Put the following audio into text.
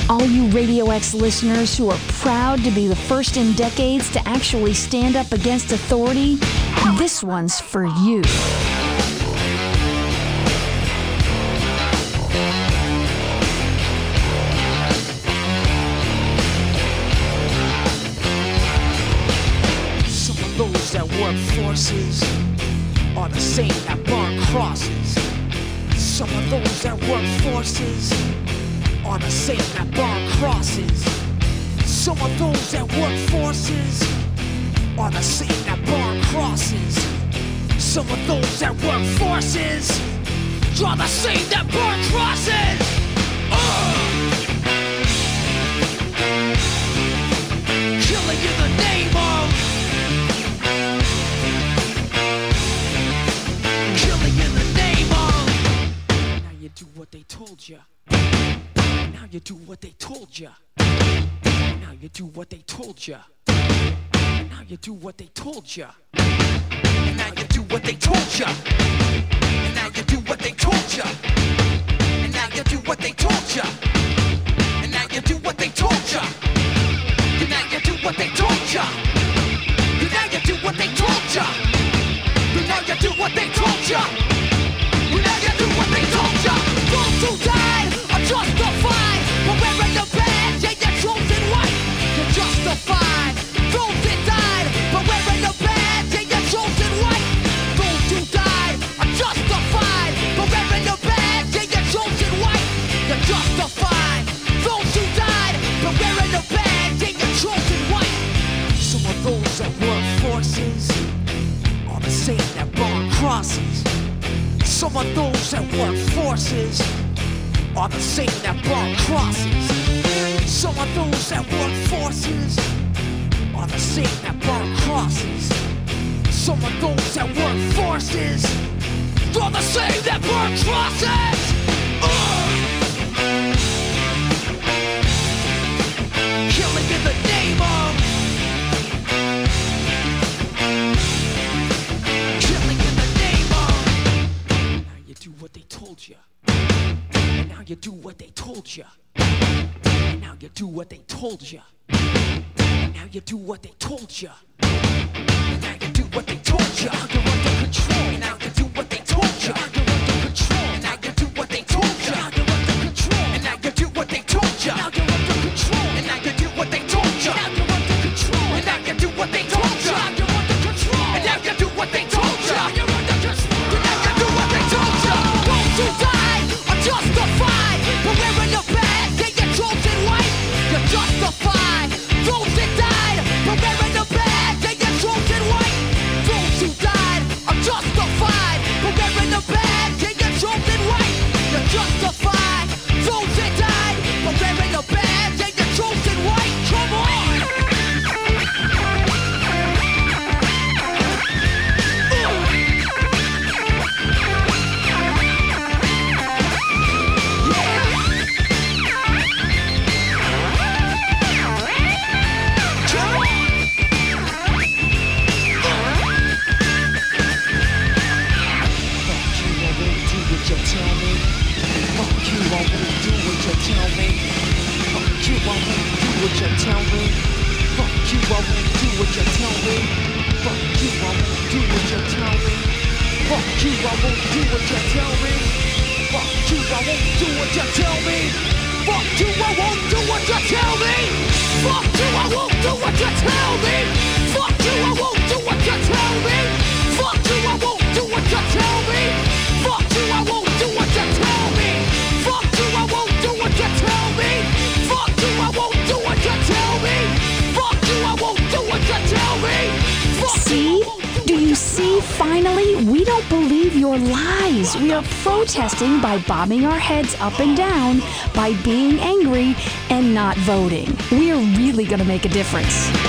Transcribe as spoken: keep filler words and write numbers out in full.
All you Radio X listeners who are proud to be the first in decades to actually stand up against authority, this one's for you. Some of those that work forces are the same that burn crosses. Some of those that work forces are the same that burn crosses. Some of those that work forces are the same that burn crosses. Some of those that work forces are the same that burn crosses. Uh! Killing in the name of, killing in the name of. Now you do what they told you. Now you do what they told ya. Now you do what they told ya. Now you do what they told ya. And now you do what they told ya. And now you do what they told ya. And now you do what they told ya. And now you do what they told ya. And now you do what they told ya. And now you do what they told ya. And now you do what they told ya. And now you do what they told ya. Those who died are justified for wearing the badge, yeah, you're chosen white. You're justified. Those that died for wearing the badge, yeah, you're chosen white. Those who died are justified for wearing the badge, yeah, you're chosen white. You're justified. Those who died for wearing the badge, yeah, you're chosen white. Some of those that work forces are the same that burn crosses. Some of those that work forces are the same that burn crosses. Some of those that work forces are the same that burn crosses. Some of those that work forces are the same that burn crosses. Uh! Killing in the name of, killing in the name of. Now you do what they told you. Now you do what they told you. Now you do what they told you. Now you do what they told you. Now you do what they told you. You're under control. Now you do what they told you. You're under control. Now you do what they told you. You're under control. And now you do what they told you. Now you're under control. And now you do what they told you. Now you're under control. And now you do what they told you. You're under control. And now you do what they told you. You're under control. And now you do what they told you. Those who died are justified for wearing the badge, yeah, you're chosen white. You're justified. Those that died for wearing the badge, yeah, you're chosen white. Those who died are justified for wearing the badge, yeah, you're chosen white. You're justified. Those that died for wearing the badge, yeah, you're chosen white. Come on. See? Do you see? Finally, we don't believe your lies. We are protesting by bobbing our heads up and down, by being angry and not voting. We are really going to make a difference.